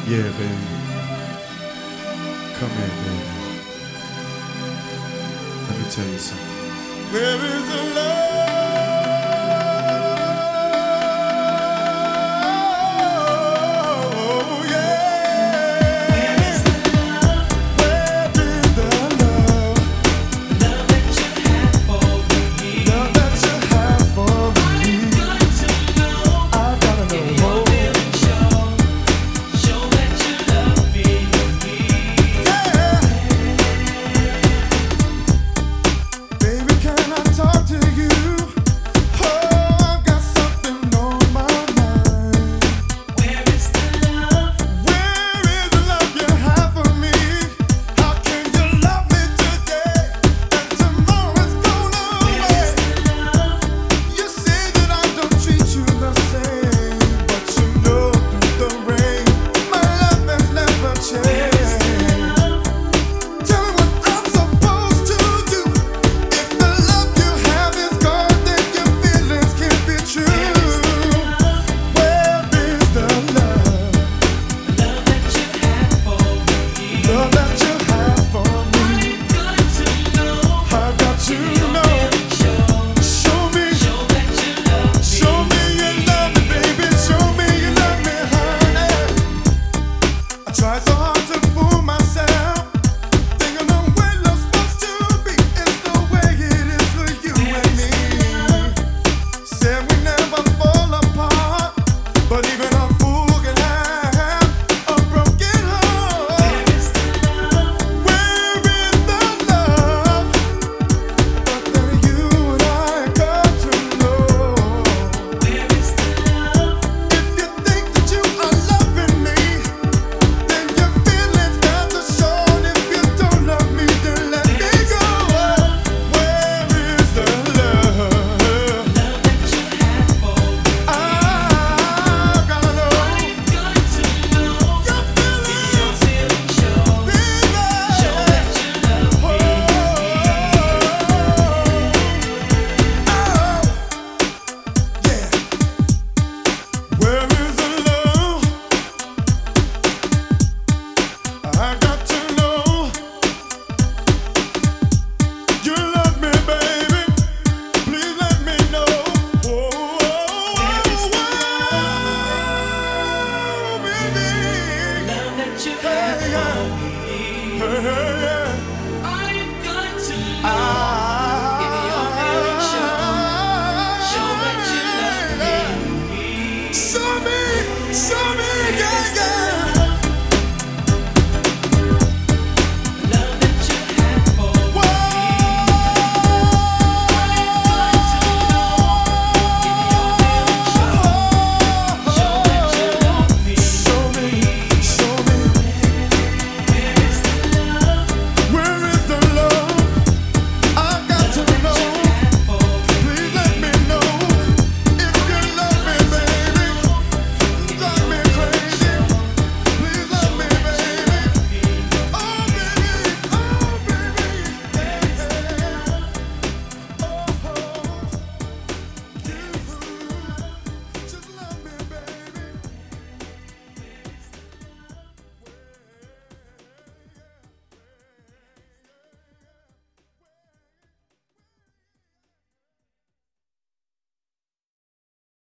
Yeah, baby. Come here, baby. Let me tell you something. Where is the love? Try so hard to fool myself, thinking the way love's supposed to be is the way it is for you and me. Said we never fall apart, but even a fool can have a broken heart. Where is the love? Where is the love? But then you and I got to know. Where is the love? If you think that you are loving me, hey, yeah.